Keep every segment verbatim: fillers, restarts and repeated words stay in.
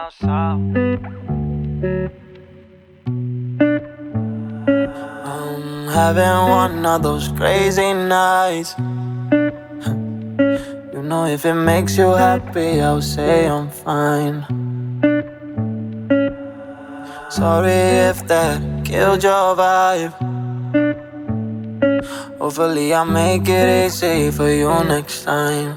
I'm having one of those crazy nights. You know, if it makes you happy, I'll say I'm fine. Sorry if that killed your vibe. Hopefully I'll make it easy for you next time.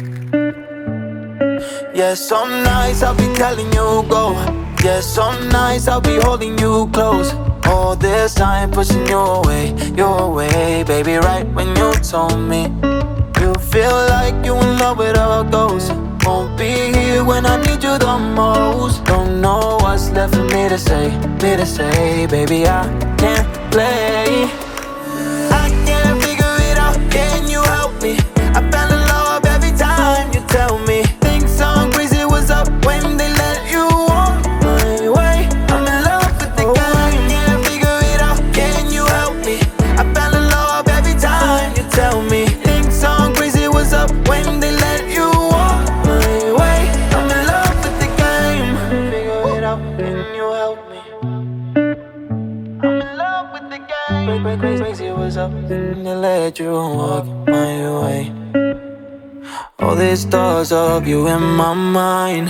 Yeah, some nights I'll be telling you go. Yeah, some nights I'll be holding you close. All this time pushing you away, you away. Baby, right when you told me you feel like you in love with a ghost. Won't be here when I need you the most. Don't know what's left for me to say, me to say. Baby, I can't play. I can't figure it out, can you help me? I fell in love every time you tell me things sound crazy, what's up when they let you walk my way? I'm in love with the game. I can't figure it out, can you help me? I fell in love every time you tell me things sound crazy, what's up when they let you walk my way? I'm in love with the game. Figure it out, can you help me? I'm in love with the game. Crazy, crazy, crazy, what's up when they let you walk my way? All these thoughts of you in my mind.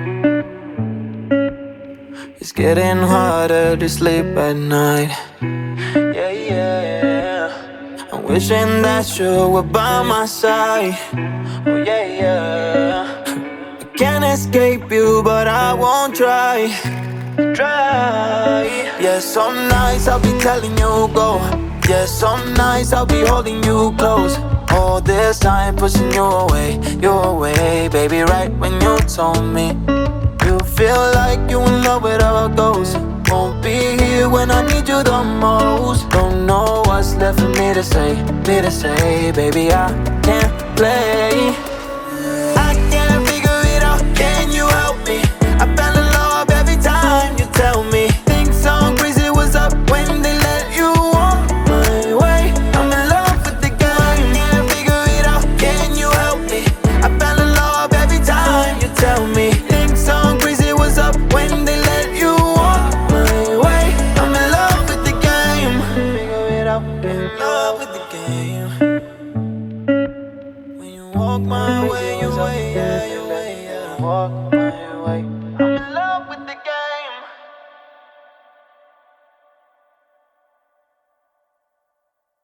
It's getting harder to sleep at night. Yeah, yeah. I'm wishing that you were by my side. Oh, yeah, yeah. I can't escape you, but I won't try. Try. Yeah, some nights I'll be telling you go. Yeah, some nights I'll be holding you close. All this time pushing you away, you away. Baby, right when you told me you feel like you in love with a ghost. Won't be here when I need you the most. Don't know what's left for me to say, me to say. Baby, I can't play. I can't figure it out, can you help me? I fell in love every time you tell me things sound crazy, what's up when they let you walk my way? I'm in love with the game. Can't figure it out, can you help me? I fell in love every time you tell me things sound crazy, what's up when they let you walk my way? I'm in love with the game. Figure it out, in love with the game. When you walk my way, your way, yeah, your way, yeah. Walk